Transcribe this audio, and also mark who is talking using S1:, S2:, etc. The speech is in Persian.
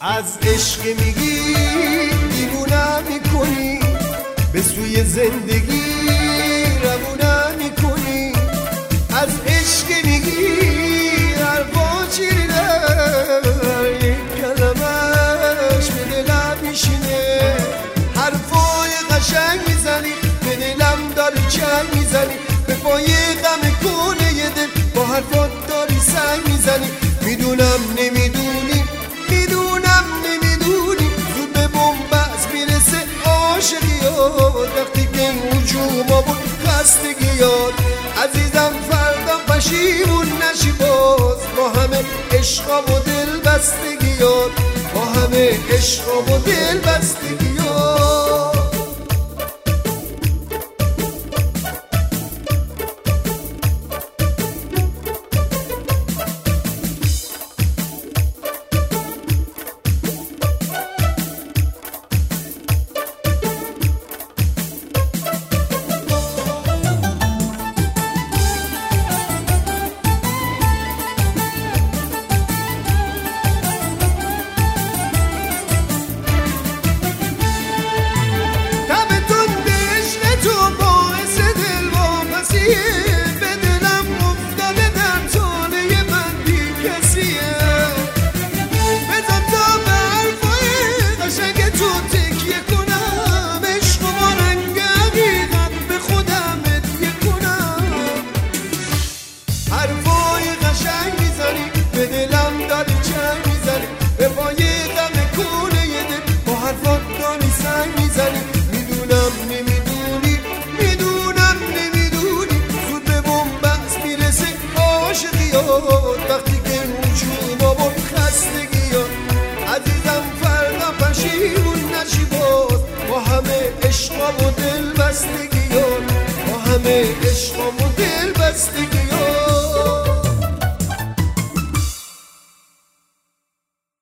S1: از عشق میگی دیوونم میکنی، به سوی زندگی روونم میکنی. از عشق میگی حرفا چیره، یک کلمش به دلم میشینه. حرفای قشنگ میزنی به دلم داری چنگ میزنی، به پای غم کنه دل با حرفات داری سنگ میزنی. میدونم نمیدونی، میدونم نمیدونی، زود به بنبست میرسه عاشقیات. وقتی که هجوما بود خستگیات، عزیزم فردا پشیمون نشی باز. با همه عشقا و دل بستگیات، با همه عشقا و دل بستگیات. میدونم نمیدونی، میدونم نمیدونی، زود به بنبست میرسه عاشقیات. وقتی که هجوما بود خستگیات، عزیزم فردا پشیمون نشی باز. با همه عشقا و دل بستگیات، با همه عشقا و دل بستگیات.